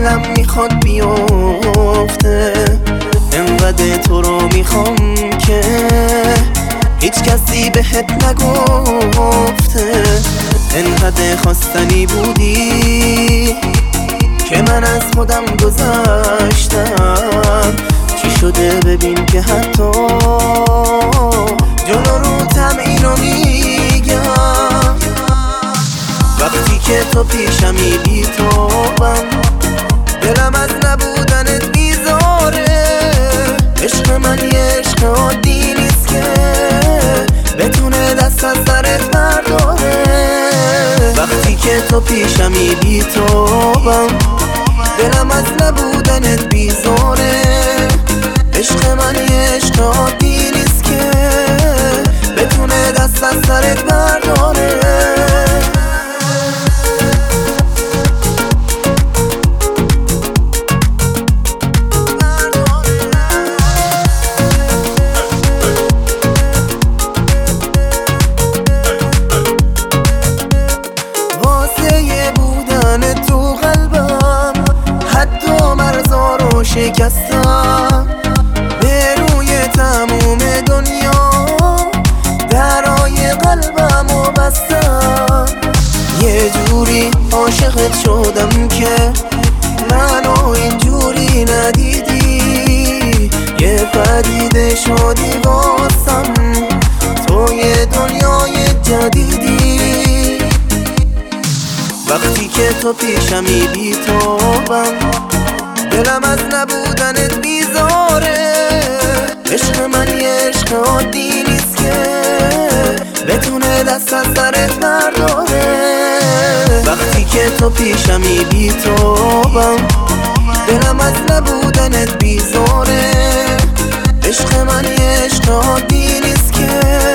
دلم میخواد بیفته، انقدر تو رو میخوام که هیچ کسی بهت نگفته. انقدر خواستنی بودی که من از خودم گذشتم. چی شده ببین که حتی جلو روتم اینو میگم. وقتی که تو پیشمی بی‌تابم، دلم از نبودنت بیزاره. عشق من یه عشق عادی نیست که بتونه دست از سرت برداره. وقتی که تو پیشمی بی‌تابم، دلم از نبودنت بیزاره. عشق من یه عشق عادی نیست که بتونه دست از سرت برداره. شکستم به روی تموم دنیا، درای قلبمو بستم. یه جوری عاشقت شدم که منو اینجوری ندیدی. یه پدیده شدی واسم، تو یه دنیای جدیدی. وقتی که تو پیشمی بی‌تابم، دلم از نبودنت بیزاره. عشق من یه عشق عادی نیست که بتونه دست از سرت برداره. وقتی که تو پیشمی بی‌تابم، دلم از نبودنت بیزاره. عشق من یه عشق عادی نیست که